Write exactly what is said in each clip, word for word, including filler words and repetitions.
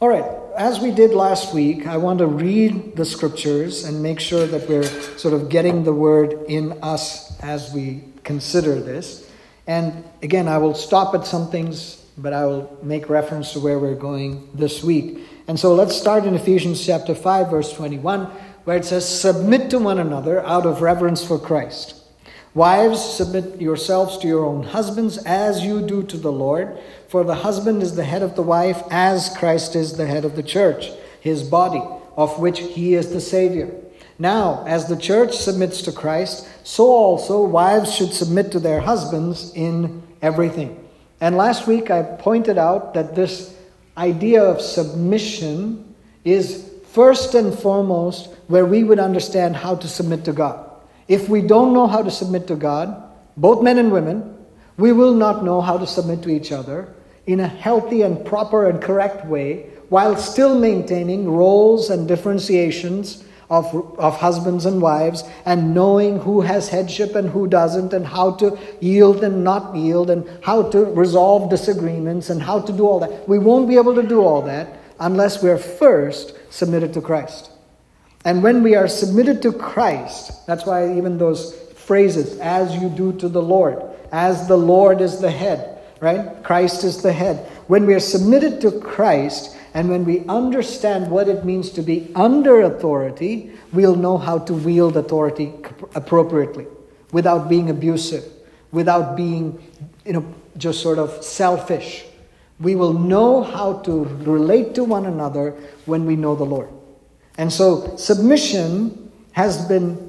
All right, as we did last week, I want to read the scriptures and make sure that we're sort of getting the word in us as we consider this. And again, I will stop at some things, but I will make reference to where we're going this week. And so let's start in Ephesians chapter five, verse twenty-one, where it says, "Submit to one another out of reverence for Christ. Wives, submit yourselves to your own husbands as you do to the Lord. For the husband is the head of the wife, as Christ is the head of the church, his body, of which he is the Savior. Now, as the church submits to Christ, so also wives should submit to their husbands in everything." And last week I pointed out that this idea of submission is first and foremost where we would understand how to submit to God. If we don't know how to submit to God, both men and women, we will not know how to submit to each other in a healthy and proper and correct way, while still maintaining roles and differentiations of, of husbands and wives, and knowing who has headship and who doesn't, and how to yield and not yield, and how to resolve disagreements, and how to do all that. We won't be able to do all that unless we're first submitted to Christ. And when we are submitted to Christ, that's why even those phrases, "as you do to the Lord," as the Lord is the head, right? Christ is the head. When we are submitted to Christ, and when we understand what it means to be under authority, we'll know how to wield authority appropriately, without being abusive, without being, you know, just sort of selfish. We will know how to relate to one another when we know the Lord. And so submission has been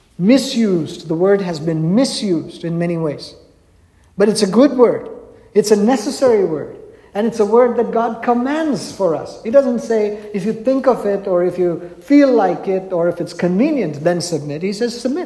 misused. The word has been misused in many ways. But it's a good word. It's a necessary word. And it's a word that God commands for us. He doesn't say, if you think of it, or if you feel like it, or if it's convenient, then submit. He says, submit.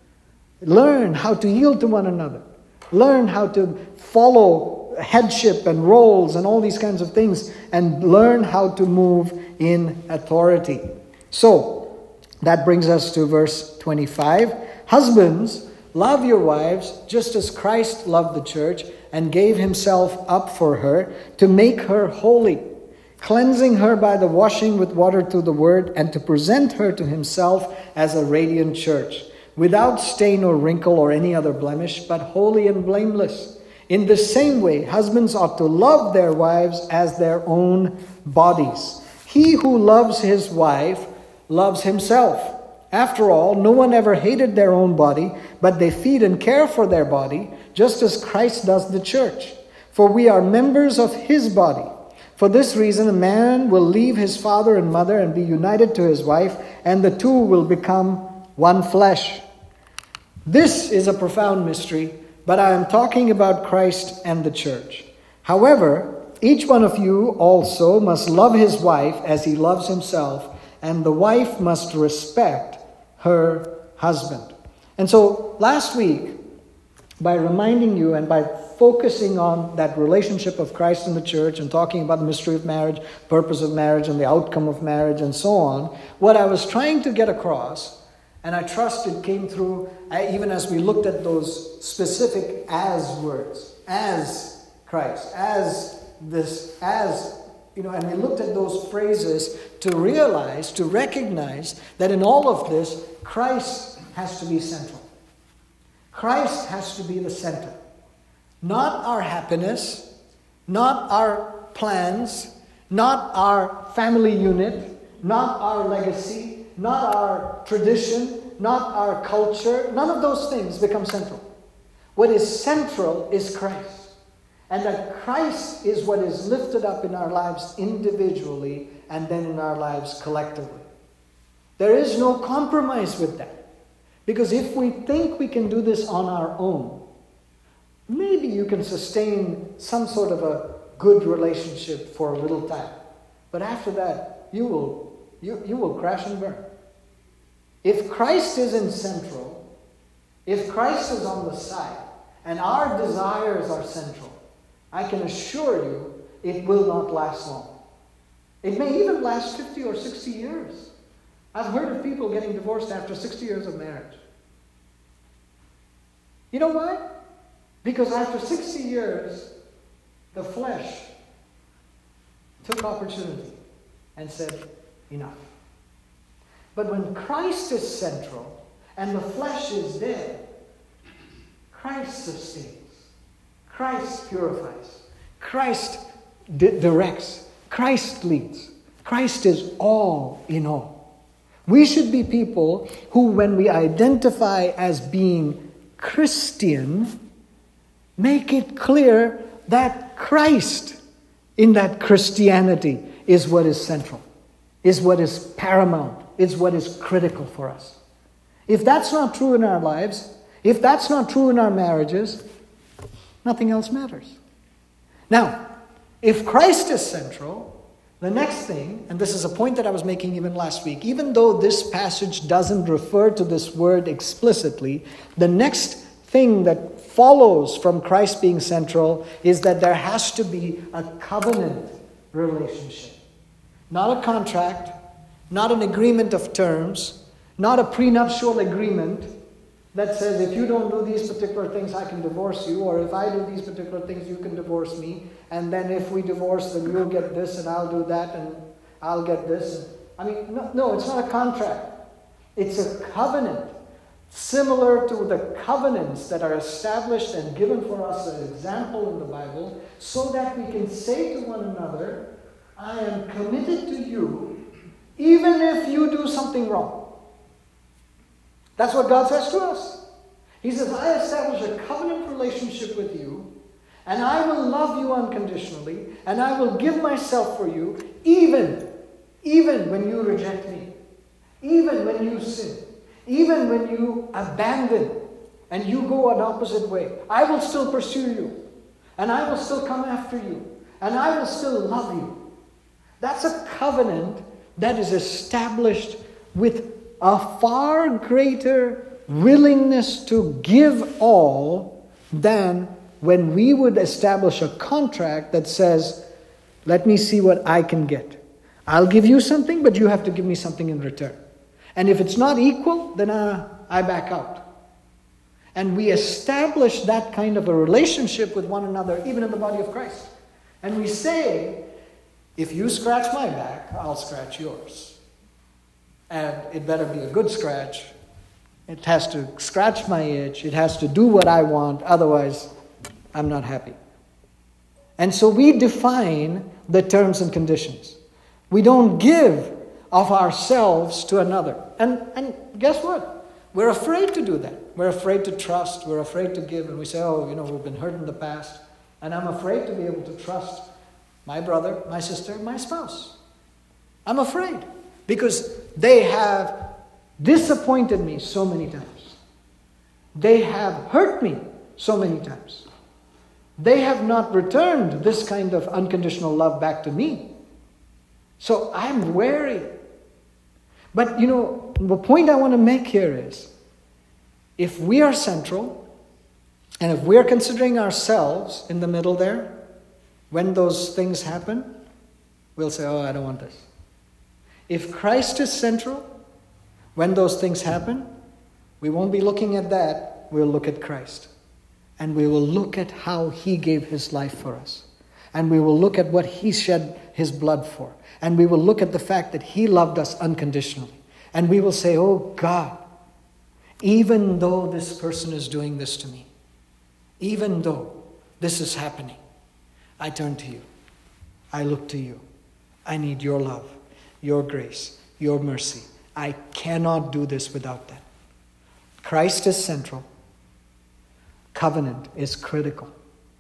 Learn how to yield to one another. Learn how to follow headship and roles and all these kinds of things, and learn how to move in authority. So, that brings us to verse twenty-five. "Husbands, love your wives just as Christ loved the church and gave himself up for her to make her holy, cleansing her by the washing with water through the word, and to present her to himself as a radiant church, without stain or wrinkle or any other blemish, but holy and blameless. In the same way, husbands ought to love their wives as their own bodies. He who loves his wife loves himself. After all, no one ever hated their own body, but they feed and care for their body, just as Christ does the church. For we are members of his body. For this reason, a man will leave his father and mother and be united to his wife, and the two will become one flesh." This is a profound mystery, but I am talking about Christ and the church. "However, each one of you also must love his wife as he loves himself, and the wife must respect her husband." And so last week, by reminding you and by focusing on that relationship of Christ and the church, and talking about the mystery of marriage, purpose of marriage, and the outcome of marriage, and so on, what I was trying to get across, and I trust it came through even as we looked at those specific "as" words, as Christ, as this, as, you know, and we looked at those phrases to realize, to recognize that in all of this, Christ has to be central. Christ has to be the center. Not our happiness, not our plans, not our family unit, not our legacy, not our tradition, not our culture. None of those things become central. What is central is Christ. And that Christ is what is lifted up in our lives individually, and then in our lives collectively. There is no compromise with that. Because if we think we can do this on our own, maybe you can sustain some sort of a good relationship for a little time. But after that, you will, you, you will crash and burn. If Christ isn't central, if Christ is on the side, and our desires are central, I can assure you it will not last long. It may even last fifty or sixty years. I've heard of people getting divorced after sixty years of marriage. You know why? Because after sixty years, the flesh took opportunity. and said, enough. But when Christ is central and the flesh is dead, Christ sustains. Christ purifies. Christ di- directs. Christ leads. Christ is all in all. We should be people who, when we identify as being Christian, make it clear that Christ in that Christianity is what is central, is what is paramount, is what is critical for us. If that's not true in our lives, if that's not true in our marriages, nothing else matters. Now, if Christ is central, the next thing, and this is a point that I was making even last week, even though this passage doesn't refer to this word explicitly, the next thing that follows from Christ being central is that there has to be a covenant relationship. Not a contract, not an agreement of terms, not a prenuptial agreement that says if you don't do these particular things, I can divorce you, or if I do these particular things, you can divorce me, and then if we divorce, then you'll get this, and I'll do that, and I'll get this. I mean, no, no, it's not a contract. It's a covenant, similar to the covenants that are established and given for us as an example in the Bible, so that we can say to one another, I am committed to you, even if you do something wrong. That's what God says to us. He says, I establish a covenant relationship with you, and I will love you unconditionally, and I will give myself for you, even, even when you reject me, even when you sin, even when you abandon and you go an opposite way. I will still pursue you, and I will still come after you, and I will still love you. That's a covenant that is established with a far greater willingness to give all than when we would establish a contract that says, let me see what I can get. I'll give you something, but you have to give me something in return. And if it's not equal, then uh, I back out. And we establish that kind of a relationship with one another, even in the body of Christ. And we say, if you scratch my back, I'll scratch yours. And it better be a good scratch. It has to scratch my itch. It has to do what I want. Otherwise, I'm not happy. And so we define the terms and conditions. We don't give of ourselves to another. And, and guess what? We're afraid to do that. We're afraid to trust. We're afraid to give. And we say, oh, you know, we've been hurt in the past. And I'm afraid to be able to trust my brother, my sister, my spouse. I'm afraid. Because they have disappointed me so many times. They have hurt me so many times. They have not returned this kind of unconditional love back to me. So I'm wary. But you know, the point I want to make here is, if we are central, and if we're considering ourselves in the middle there, when those things happen, we'll say, oh, I don't want this. If Christ is central, when those things happen, we won't be looking at that. We'll look at Christ. And we will look at how He gave His life for us. And we will look at what He shed His blood for. And we will look at the fact that He loved us unconditionally. And we will say, oh God, even though this person is doing this to me, even though this is happening, I turn to you. I look to you. I need your love, your grace, your mercy. I cannot do this without that. Christ is central. Covenant is critical.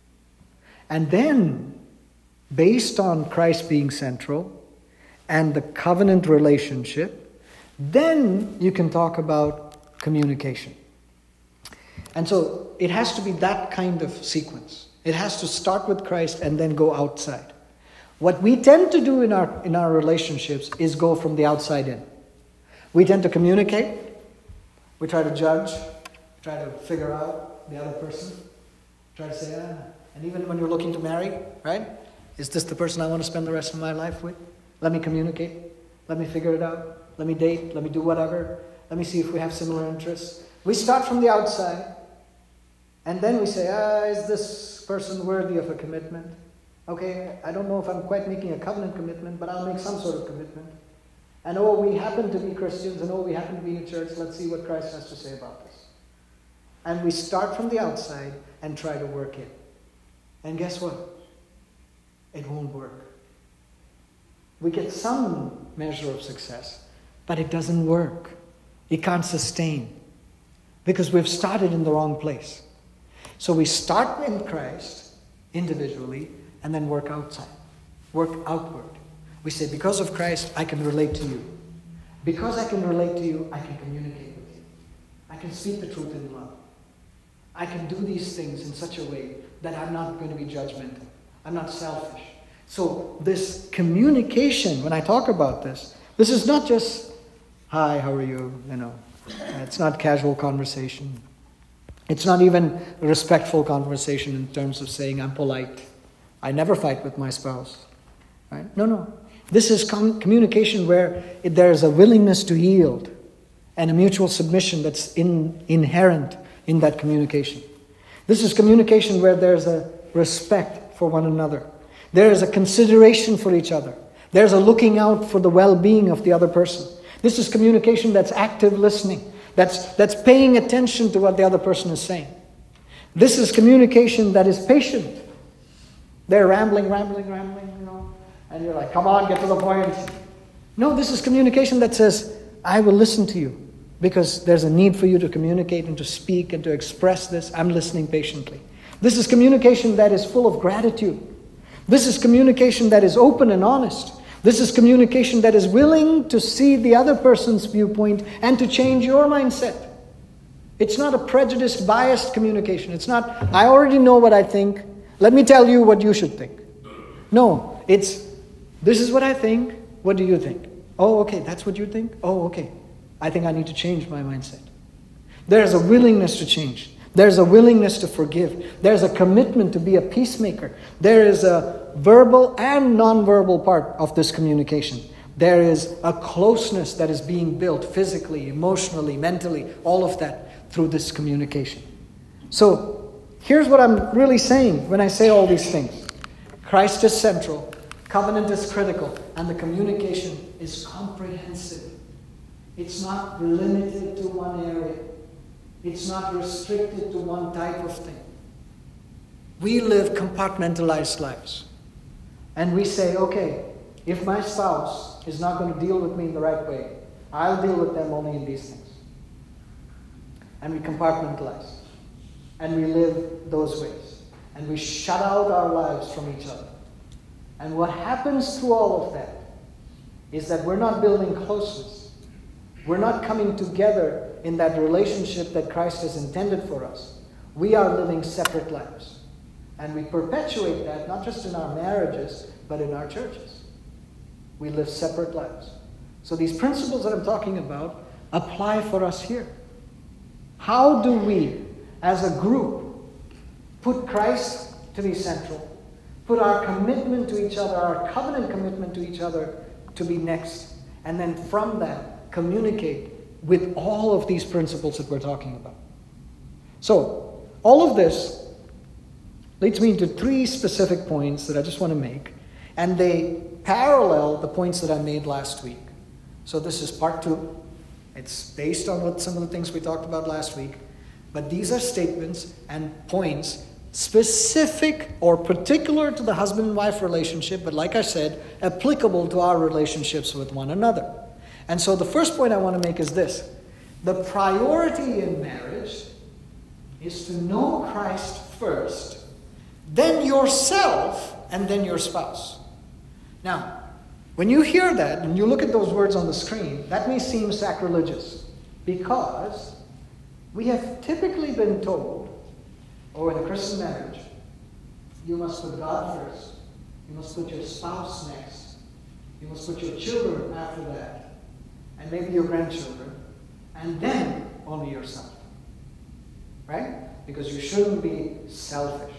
And then, based on Christ being central and the covenant relationship, then you can talk about communication. And so it has to be that kind of sequence. It has to start with Christ and then go outside. What we tend to do in our in our relationships is go from the outside in. We tend to communicate. We try to judge. Try to figure out the other person. Try to say, ah. And even when you're looking to marry, right? Is this the person I want to spend the rest of my life with? Let me communicate. Let me figure it out. Let me date. Let me do whatever. Let me see if we have similar interests. We start from the outside. And then we say, ah, is this person worthy of a commitment? Okay, I don't know if I'm quite making a covenant commitment, but I'll make some sort of commitment. And oh, we happen to be Christians, and oh, we happen to be in church. Let's see what Christ has to say about this. And we start from the outside and try to work it. And guess what? It won't work. We get some measure of success, but it doesn't work. It can't sustain. Because we've started in the wrong place. So we start in Christ individually and then work outside. Work outward. We say, because of Christ, I can relate to you. Because I can relate to you, I can communicate with you. I can speak the truth in love. I can do these things in such a way that I'm not going to be judgmental. I'm not selfish. So this communication, when I talk about this, this is not just, hi, how are you? You know, it's not casual conversation. It's not even a respectful conversation in terms of saying I'm polite. I never fight with my spouse. Right? No, no. This is com- communication where it, there is a willingness to yield and a mutual submission that's in, inherent in that communication. This is communication where there's a respect for one another. There is a consideration for each other. There's a looking out for the well-being of the other person. This is communication that's active listening. That's, that's paying attention to what the other person is saying. This is communication that is patient. They're rambling, rambling, rambling, you know. And you're like, come on, get to the point. No, this is communication that says, I will listen to you. Because there's a need for you to communicate and to speak and to express this. I'm listening patiently. This is communication that is full of gratitude. This is communication that is open and honest. This is communication that is willing to see the other person's viewpoint and to change your mindset. It's not a prejudiced, biased communication. It's not, I already know what I think. Let me tell you what you should think. No, it's, this is what I think. What do you think? Oh, okay, that's what you think? Oh, okay. I think I need to change my mindset. There's a willingness to change. There's a willingness to forgive. There's a commitment to be a peacemaker. There is a verbal and non-verbal part of this communication. There is a closeness that is being built physically, emotionally, mentally, all of that through this communication. So here's what I'm really saying when I say all these things. Christ is central, covenant is critical, and the communication is comprehensive. It's not limited to one area. It's not restricted to one type of thing. We live compartmentalized lives. And we say, okay, if my spouse is not going to deal with me in the right way, I'll deal with them only in these things. And we compartmentalize. And we live those ways. And we shut out our lives from each other. And what happens through all of that is that we're not building closeness. We're not coming together in that relationship that Christ has intended for us. We are living separate lives. And we perpetuate that not just in our marriages, but in our churches. We live separate lives. So these principles that I'm talking about apply for us here. How do we, as a group, put Christ to be central, put our commitment to each other, our covenant commitment to each other to be next, and then from that, communicate with all of these principles that we're talking about. So, all of this leads me into three specific points that I just want to make, and they parallel the points that I made last week. So this is part two. It's based on what some of the things we talked about last week, but these are statements and points specific or particular to the husband and wife relationship, but like I said, applicable to our relationships with one another. And so the first point I want to make is this. The priority in marriage is to know Christ first, then yourself, and then your spouse. Now, when you hear that, and you look at those words on the screen, that may seem sacrilegious, because we have typically been told, or in a Christian marriage, you must put God first, you must put your spouse next, you must put your children after that, and maybe your grandchildren, and then only yourself. Right? Because you shouldn't be selfish.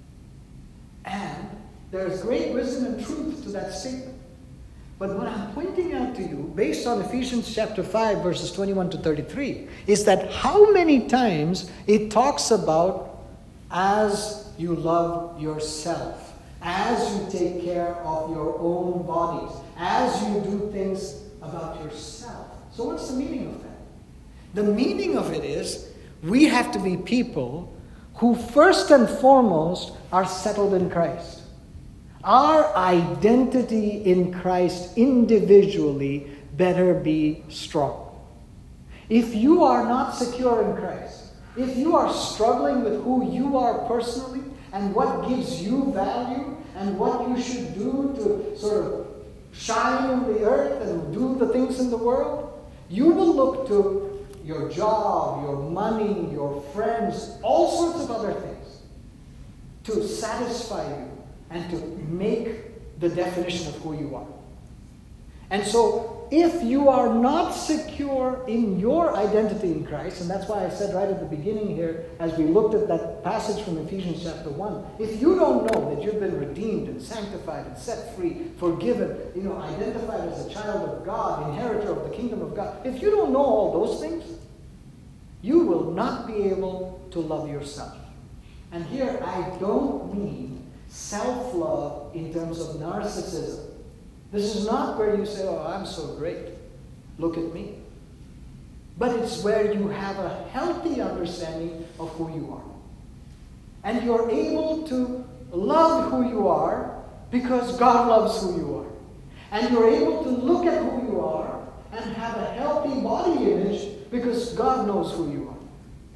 And there's great wisdom and truth to that statement. But what I'm pointing out to you, based on Ephesians chapter five, verses twenty-one to thirty-three, is that how many times it talks about as you love yourself, as you take care of your own bodies, as you do things about yourself. So what's the meaning of that? The meaning of it is we have to be people who first and foremost are settled in Christ. Our identity in Christ individually better be strong. If you are not secure in Christ, if you are struggling with who you are personally and what gives you value and what you should do to sort of shine in the earth and do the things in the world, you will look to your job, your money, your friends, all sorts of other things to satisfy you and to make the definition of who you are. And so, if you are not secure in your identity in Christ, and that's why I said right at the beginning here, as we looked at that passage from Ephesians chapter one, if you don't know that you've been redeemed and sanctified and set free, forgiven, you know, identified as a child of God, inheritor of the kingdom of God, if you don't know all those things, you will not be able to love yourself. And here I don't mean self-love in terms of narcissism. This is not where you say, oh, I'm so great. Look at me. But it's where you have a healthy understanding of who you are. And you're able to love who you are because God loves who you are. And you're able to look at who you are and have a healthy body image because God knows who you are.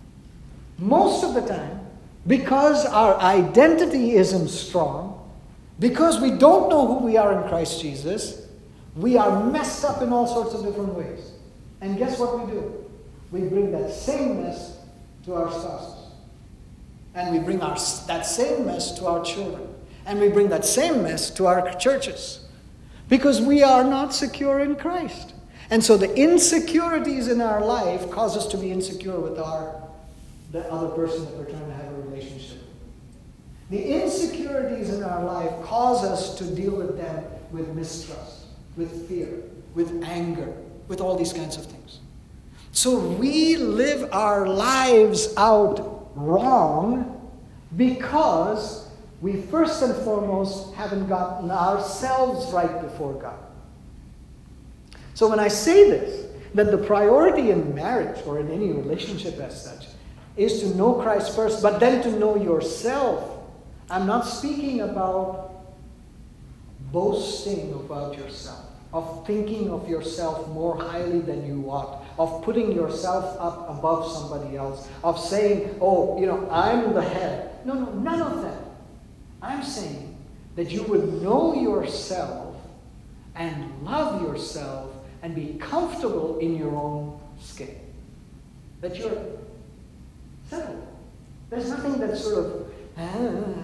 Most of the time, because our identity isn't strong, because we don't know who we are in Christ Jesus, we are messed up in all sorts of different ways. And guess what we do? We bring that same mess to our spouses. And we bring our, that same mess to our children. And we bring that same mess to our churches. Because we are not secure in Christ. And so the insecurities in our life cause us to be insecure with our the other person that we're trying to have a relationship with. The insecurities in our life cause us to deal with them with mistrust, with fear, with anger, with all these kinds of things. So we live our lives out wrong because we first and foremost haven't gotten ourselves right before God. So when I say this, that the priority in marriage or in any relationship as such is to know Christ first, but then to know yourself. I'm not speaking about boasting about yourself, of thinking of yourself more highly than you ought, of putting yourself up above somebody else, of saying, oh, you know, I'm the head. No, no, none of that. I'm saying that you would know yourself and love yourself and be comfortable in your own skin. That you're settled. There's nothing that's sort of, ah.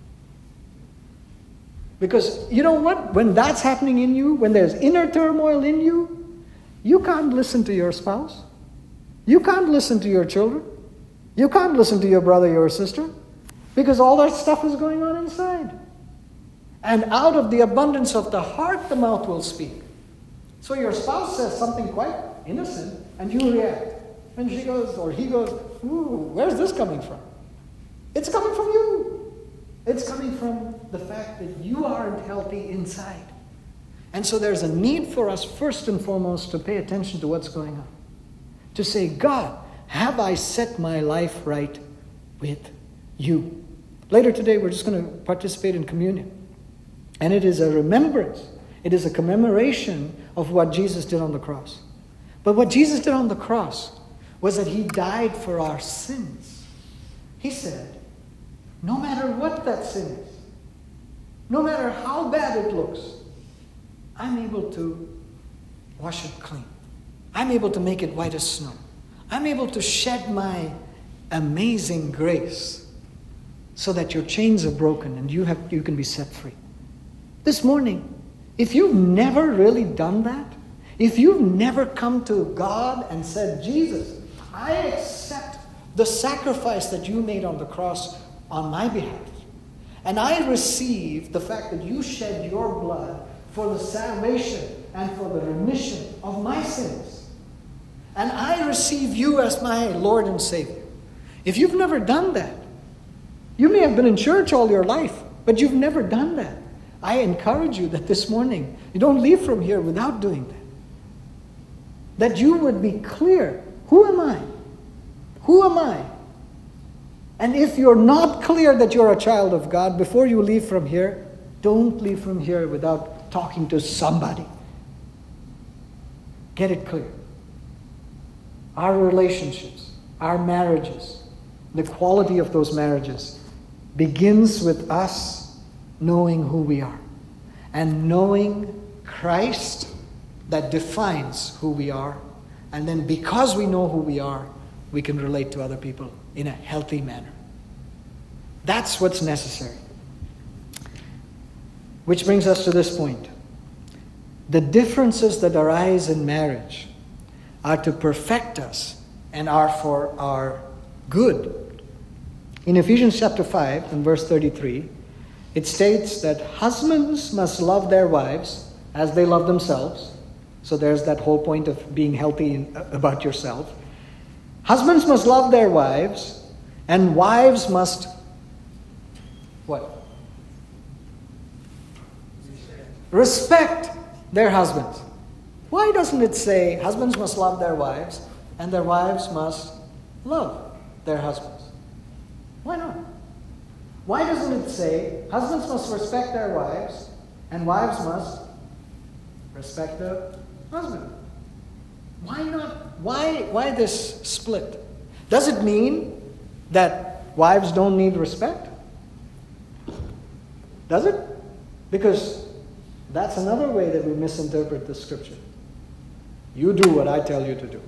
Because you know what? When that's happening in you, when there's inner turmoil in you, you can't listen to your spouse. You can't listen to your children. You can't listen to your brother, your sister. Because all that stuff is going on inside. And out of the abundance of the heart, the mouth will speak. So your spouse says something quite innocent, and you react. And she goes, or he goes, ooh, where's this coming from? It's coming from you. It's coming from the fact that you aren't healthy inside. And so there's a need for us first and foremost to pay attention to what's going on. To say, God, have I set my life right with you? Later today, we're just going to participate in communion. And it is a remembrance. It is a commemoration of what Jesus did on the cross. But what Jesus did on the cross was that he died for our sins. He said, no matter what that sin is, no matter how bad it looks, I'm able to wash it clean. I'm able to make it white as snow. I'm able to shed my amazing grace so that your chains are broken and you have you can be set free. This morning, if you've never really done that, if you've never come to God and said, Jesus, I accept the sacrifice that you made on the cross on my behalf. And I receive the fact that you shed your blood for the salvation and for the remission of my sins. And I receive you as my Lord and Savior. If you've never done that, you may have been in church all your life, but But you've never done that. I encourage you that this morning, you don't leave from here without doing that. That you would be clear. Who am I? Who am I? And if you're not clear that you're a child of God, before you leave from here, don't leave from here without talking to somebody. Get it clear. Our relationships, our marriages, the quality of those marriages begins with us knowing who we are and knowing Christ that defines who we are. And then because we know who we are, we can relate to other people in a healthy manner. That's what's necessary. Which brings us to this point. The differences that arise in marriage are to perfect us and are for our good. In Ephesians chapter five and verse thirty-three, it states that husbands must love their wives as they love themselves. So there's that whole point of being healthy in, about yourself. Husbands must love their wives, and wives must what? Respect their husbands. Why doesn't it say husbands must love their wives and their wives must love their husbands? Why not? Why doesn't it say husbands must respect their wives and wives must respect their husband? Why not? Why, why this split? Does it mean that wives don't need respect? Does it? Because that's another way that we misinterpret the scripture. You do what I tell you to do.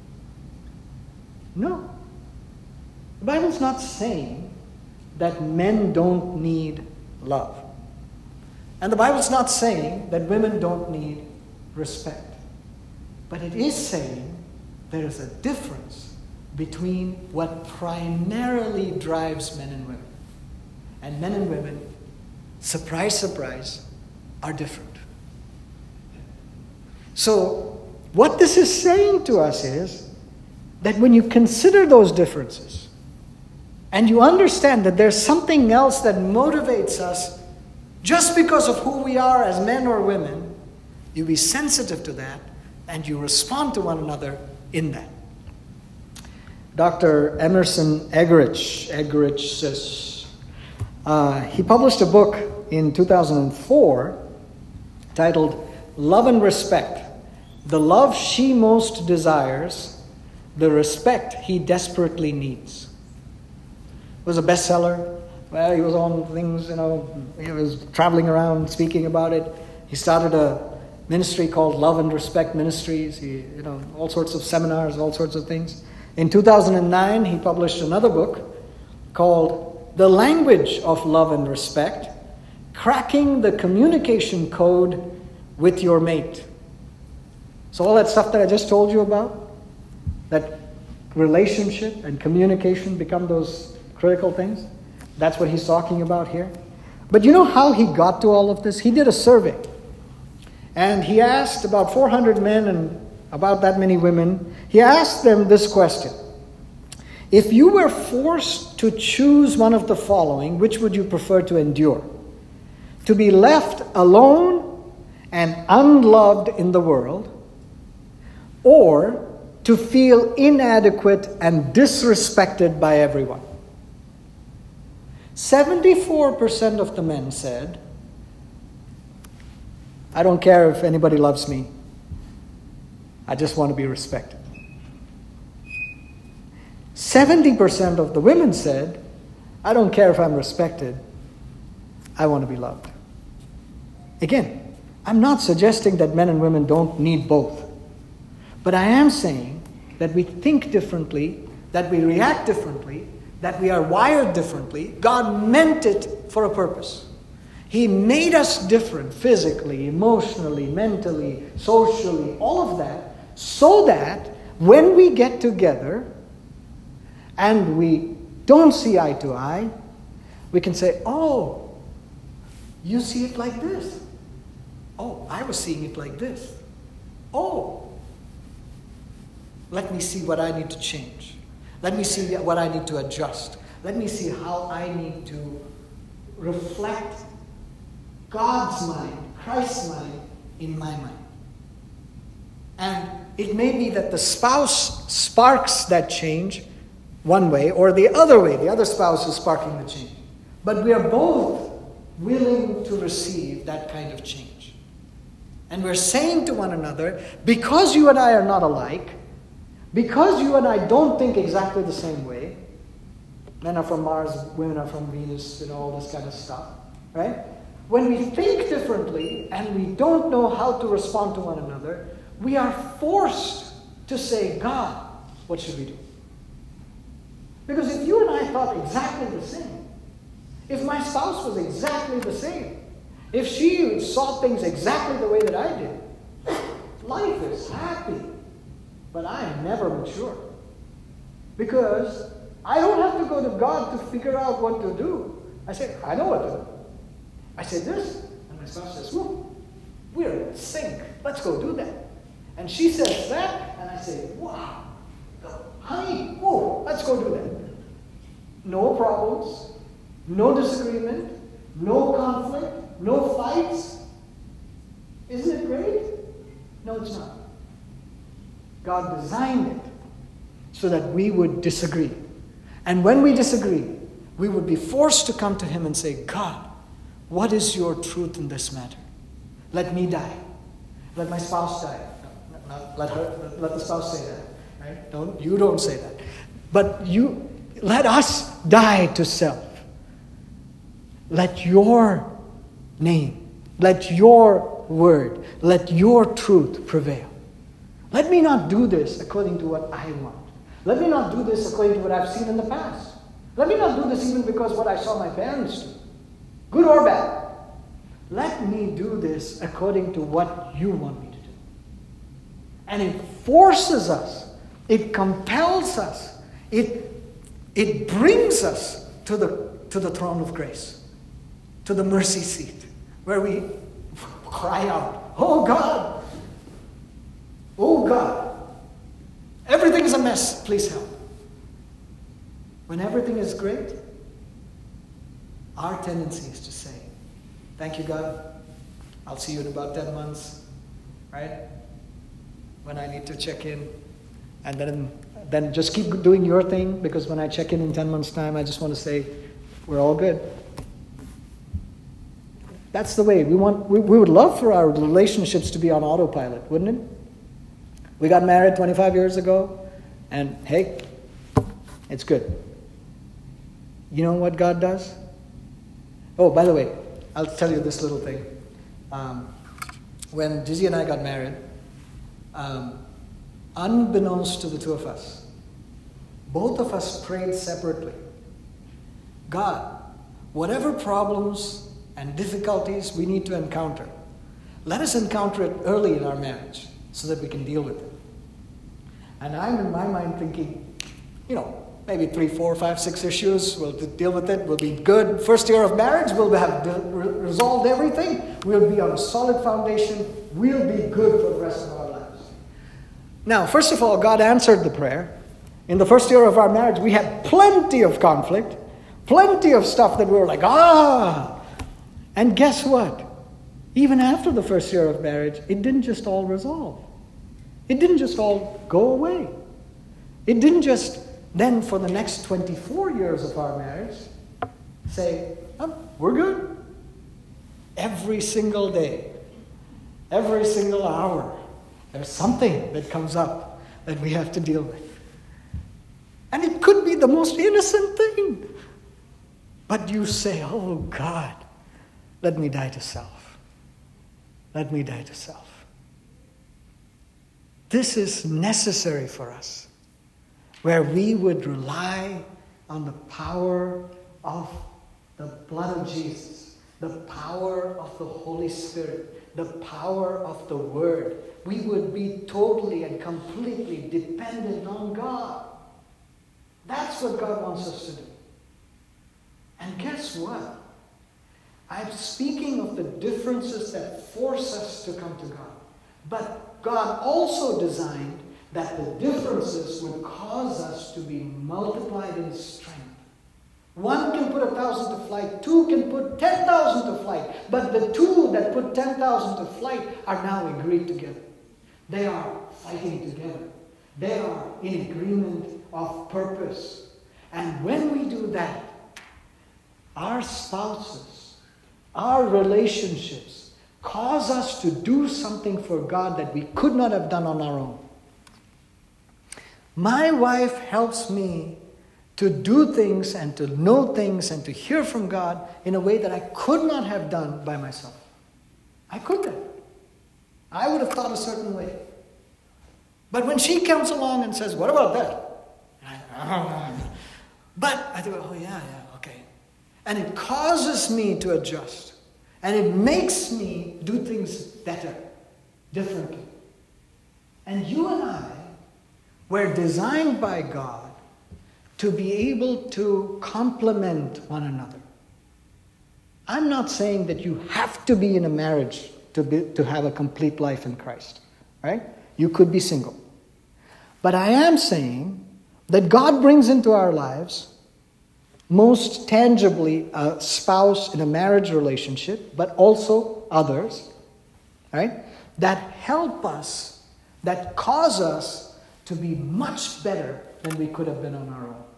No. The Bible's not saying that men don't need love. And the Bible's not saying that women don't need respect. But it is saying there is a difference between what primarily drives men and women. And men and women, surprise, surprise, are different. So, what this is saying to us is that when you consider those differences and you understand that there's something else that motivates us just because of who we are as men or women, you be sensitive to that and you respond to one another in that. Doctor Emerson Eggerichs, Eggerichs uh, he published a book in two thousand four titled Love and Respect, the love she most desires, the respect he desperately needs. It was a bestseller. Well, he was on things, you know, he was traveling around speaking about it. He started a ministry called Love and Respect Ministries. He, you know, all sorts of seminars, all sorts of things. In two thousand nine, he published another book called The Language of Love and Respect, Cracking the Communication Code with Your Mate. So all that stuff that I just told you about, that relationship and communication become those critical things, that's what he's talking about here. But you know how he got to all of this? He did a survey. And he asked about four hundred men and about that many women, he asked them this question. If you were forced to choose one of the following, which would you prefer to endure? To be left alone and unloved in the world, or to feel inadequate and disrespected by everyone? seventy-four percent of the men said, I don't care if anybody loves me. I just want to be respected. seventy percent of the women said, I don't care if I'm respected. I want to be loved. Again, I'm not suggesting that men and women don't need both. But I am saying that we think differently, that we react differently, that we are wired differently. God meant it for a purpose. He made us different physically, emotionally, mentally, socially, all of that, so that when we get together and we don't see eye to eye, we can say, oh, you see it like this. Oh, I was seeing it like this. Oh, let me see what I need to change. Let me see what I need to adjust. Let me see how I need to reflect God's mind, Christ's mind, in my mind. And it may be that the spouse sparks that change one way, or the other way, the other spouse is sparking the change. But we are both willing to receive that kind of change. And we're saying to one another, because you and I are not alike, because you and I don't think exactly the same way, men are from Mars, women are from Venus, and all this kind of stuff, right? When we think differently and we don't know how to respond to one another, we are forced to say, God, what should we do? Because if you and I thought exactly the same, if my spouse was exactly the same, if she saw things exactly the way that I did, life is happy, but I am never mature. Because I don't have to go to God to figure out what to do. I say, I know what to do. I say this, and my spouse says, whoa, we're in sync. Let's go do that. And she says that, and I say, wow, honey, whoa, let's go do that. No problems, no disagreement, no conflict, no fights. Isn't it great? No, it's not. God designed it so that we would disagree. And when we disagree, we would be forced to come to Him and say, God, what is your truth in this matter? Let me die. Let my spouse die. No, not let her. Let the spouse say that. Right? Don't you don't say that. But you let us die to self. Let your name, let your word, let your truth prevail. Let me not do this according to what I want. Let me not do this according to what I've seen in the past. Let me not do this even because what I saw my parents do, good or bad. Let me do this according to what you want me to do. And it forces us, it compels us, it, it brings us to the, to the throne of grace, to the mercy seat, where we cry out, oh God, oh God, everything is a mess, please help. When everything is great, our tendency is to say, thank you, God. I'll see you in about ten months, right? When I need to check in. And then, then just keep doing your thing, because when I check in in ten months' time, I just want to say, we're all good. That's the way. We want. We, we would love for our relationships to be on autopilot, wouldn't it? We got married twenty-five years ago, and hey, it's good. You know what God does? Oh, by the way, I'll tell you this little thing. Um, when Dizzy and I got married, um, unbeknownst to the two of us, both of us prayed separately. God, whatever problems and difficulties we need to encounter, let us encounter it early in our marriage so that we can deal with it. And I'm in my mind thinking, you know, maybe three, four, five, six issues. We'll deal with it. We'll be good. First year of marriage, we'll have resolved everything. We'll be on a solid foundation. We'll be good for the rest of our lives. Now, first of all, God answered the prayer. In the first year of our marriage, we had plenty of conflict, plenty of stuff that we were like, ah. And guess what? Even after the first year of marriage, it didn't just all resolve. It didn't just all go away. It didn't just then for the next twenty-four years of our marriage say, oh, we're good. Every single day, every single hour, there's something that comes up that we have to deal with. And it could be the most innocent thing. But you say, oh God, let me die to self. Let me die to self. This is necessary for us, where we would rely on the power of the blood of Jesus, the power of the Holy Spirit, the power of the Word. We would be totally and completely dependent on God. That's what God wants us to do. And guess what? I'm speaking of the differences that force us to come to God. But God also designed that the differences would cause us to be multiplied in strength. One can put a thousand to flight, two can put ten thousand to flight. But the two that put ten thousand to flight are now agreed together. They are fighting together. They are in agreement of purpose. And when we do that, our spouses, our relationships cause us to do something for God that we could not have done on our own. My wife helps me to do things and to know things and to hear from God in a way that I could not have done by myself. I couldn't have. I would have thought a certain way. But when she comes along and says, what about that? I, but I think, oh yeah, yeah, okay. And it causes me to adjust. And it makes me do things better, differently. And you and I were designed by God to be able to complement one another. I'm not saying that you have to be in a marriage to be, to have a complete life in Christ, right? You could be single. But I am saying that God brings into our lives most tangibly a spouse in a marriage relationship, but also others, right? That help us, that cause us to be much better than we could have been on our own.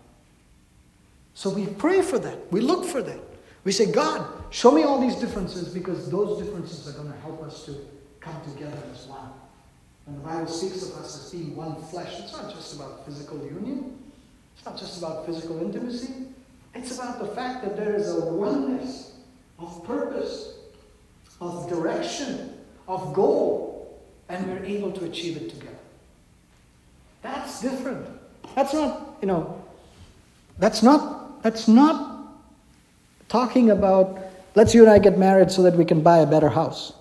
So we pray for that. We look for that. We say, God, show me all these differences, because those differences are going to help us to come together as one. And the Bible speaks of us as being one flesh. It's not just about physical union. It's not just about physical intimacy. It's about the fact that there is a oneness of purpose, of direction, of goal, and we're able to achieve it together. That's different. That's not, you know, that's not, that's not talking about, let's you and I get married so that we can buy a better house.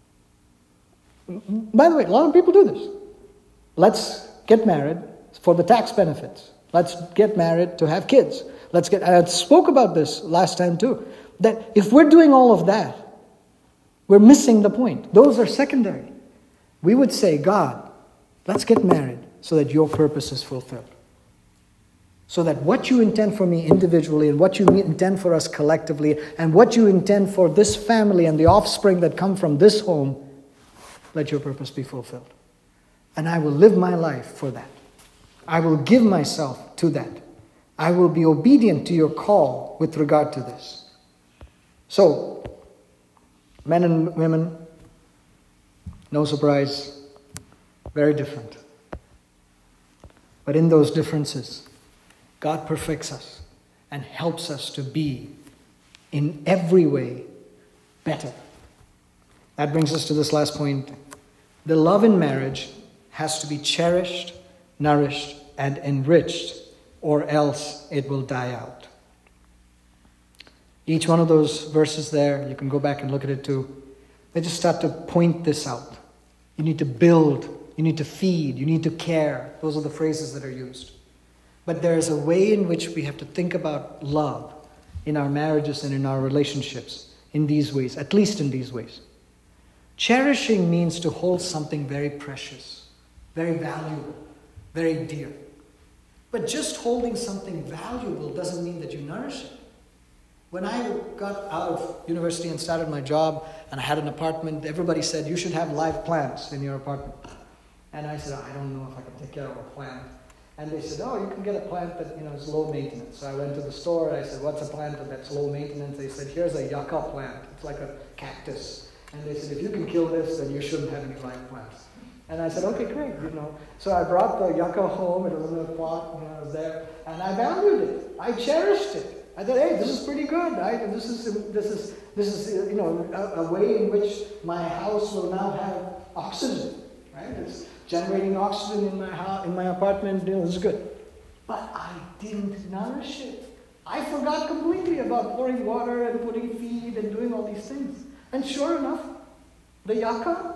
By the way, a lot of people do this. Let's get married for the tax benefits. Let's get married to have kids. Let's get, I spoke about this last time too, that if we're doing all of that, we're missing the point. Those are secondary. We would say, God, let's get married so that your purpose is fulfilled. So that what you intend for me individually and what you intend for us collectively and what you intend for this family and the offspring that come from this home, let your purpose be fulfilled. And I will live my life for that. I will give myself to that. I will be obedient to your call with regard to this. So, men and women, no surprise, very different. But in those differences, God perfects us and helps us to be, in every way, better. That brings us to this last point. The love in marriage has to be cherished, nourished, and enriched, or else it will die out. Each one of those verses there, you can go back and look at it too, they just start to point this out. You need to build, you need to feed, you need to care. Those are the phrases that are used. But there is a way in which we have to think about love in our marriages and in our relationships in these ways, at least in these ways. Cherishing means to hold something very precious, very valuable, very dear. But just holding something valuable doesn't mean that you nourish it. When I got out of university and started my job and I had an apartment, everybody said, you should have live plants in your apartment. And I said, I don't know if I can take care of a plant. And they said, oh, you can get a plant that, you know, is low maintenance. So I went to the store and I said, what's a plant that's low maintenance? They said, here's a yucca plant. It's like a cactus. And they said, if you can kill this, then you shouldn't have any live plants. And I said, okay, great, you know. So I brought the yucca home, it was in a pot, you know, it was there, and I valued it. I cherished it. I thought, hey, this is pretty good. I, this is, this is, this is, you know, a, a way in which my house will now have oxygen, right? It's generating oxygen in my house, in my apartment. You know, this is good. But I didn't nourish it. I forgot completely about pouring water and putting feed and doing all these things. And sure enough, the yucca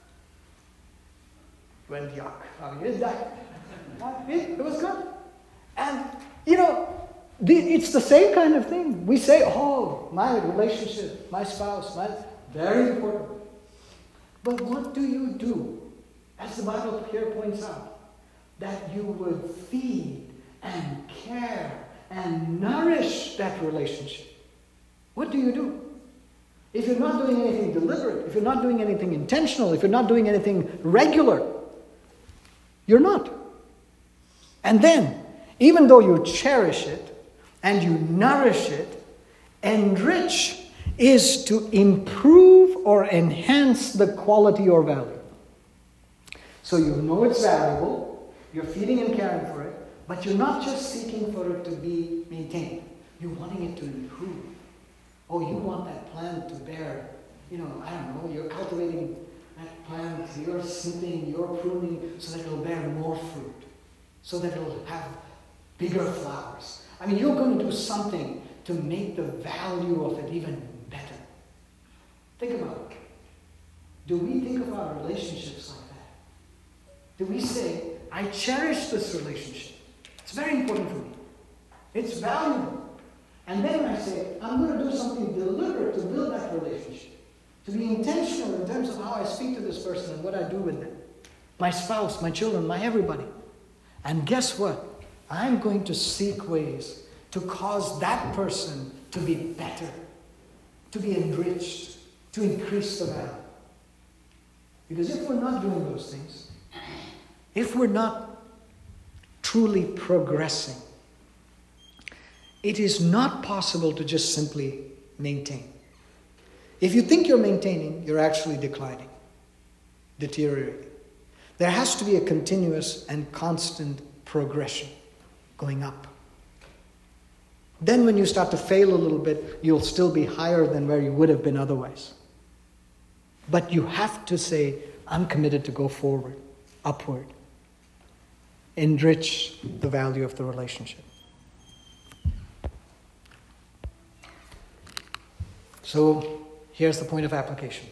went yuck. I mean, it died. It, it was good. And, you know, the, it's the same kind of thing. We say, oh, my relationship, my spouse, my, very important. But what do you do, as the Bible here points out, that you would feed and care and nourish that relationship. What do you do? If you're not doing anything deliberate, if you're not doing anything intentional, if you're not doing anything regular, you're not. And then, even though you cherish it and you nourish it, enrich is to improve or enhance the quality or value. So you know it's valuable, you're feeding and caring for it, but you're not just seeking for it to be maintained. You're wanting it to improve. Oh, you want that plant to bear, you know, I don't know, you're cultivating that plant, you're snipping, you're pruning so that it'll bear more fruit, so that it'll have bigger flowers. I mean, you're going to do something to make the value of it even better. Think about it. Do we think of our relationships like that? Do we say, I cherish this relationship. It's very important for me. It's valuable. And then I say, I'm going to do something deliberate to build that relationship. To be intentional in terms of how I speak to this person and what I do with them. My spouse, my children, my everybody. And guess what? I'm going to seek ways to cause that person to be better, to be enriched, to increase the value. Because if we're not doing those things, if we're not truly progressing, it is not possible to just simply maintain. If you think you're maintaining, you're actually declining, deteriorating. There has to be a continuous and constant progression, going up. Then when you start to fail a little bit, you'll still be higher than where you would have been otherwise. But you have to say, I'm committed to go forward, upward. Enrich the value of the relationship. So here's the point of application.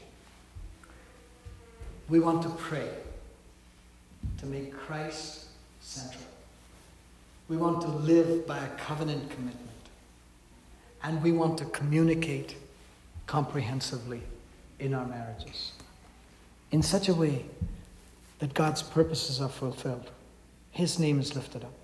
We want to pray to make Christ central. We want to live by a covenant commitment. And we want to communicate comprehensively in our marriages in such a way that God's purposes are fulfilled. His name is lifted up.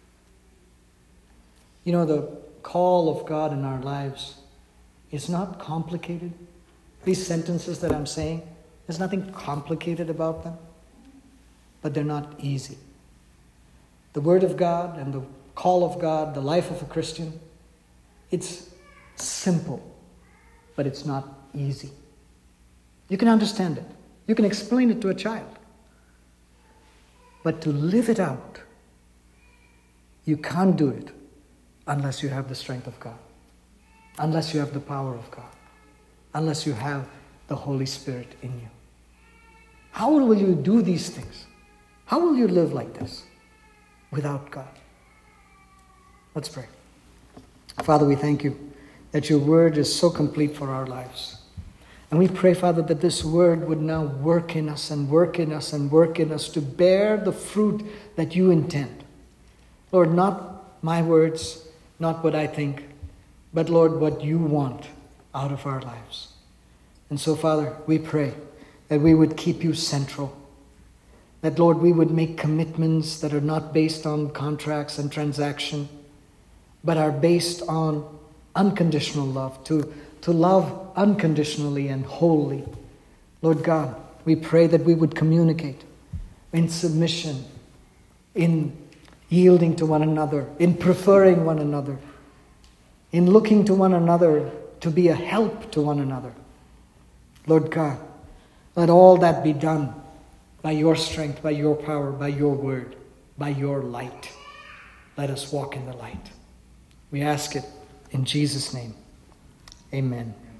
You know, the call of God in our lives is not complicated. These sentences that I'm saying, there's nothing complicated about them, but they're not easy. The Word of God and the call of God, the life of a Christian, it's simple, but it's not easy. You can understand it. You can explain it to a child. But to live it out, you can't do it unless you have the strength of God, unless you have the power of God, unless you have the Holy Spirit in you. How will you do these things? How will you live like this without God? Let's pray. Father, we thank you that your word is so complete for our lives. And we pray, Father, that this word would now work in us and work in us and work in us to bear the fruit that you intend. Lord, not my words, not what I think, but Lord, what you want out of our lives. And so, Father, we pray that we would keep you central. That, Lord, we would make commitments that are not based on contracts and transaction, but are based on unconditional love, to, to love unconditionally and wholly. Lord God, we pray that we would communicate in submission, in yielding to one another, in preferring one another, in looking to one another to be a help to one another. Lord God, let all that be done by your strength, by your power, by your word, by your light. Let us walk in the light. We ask it in Jesus' name. Amen.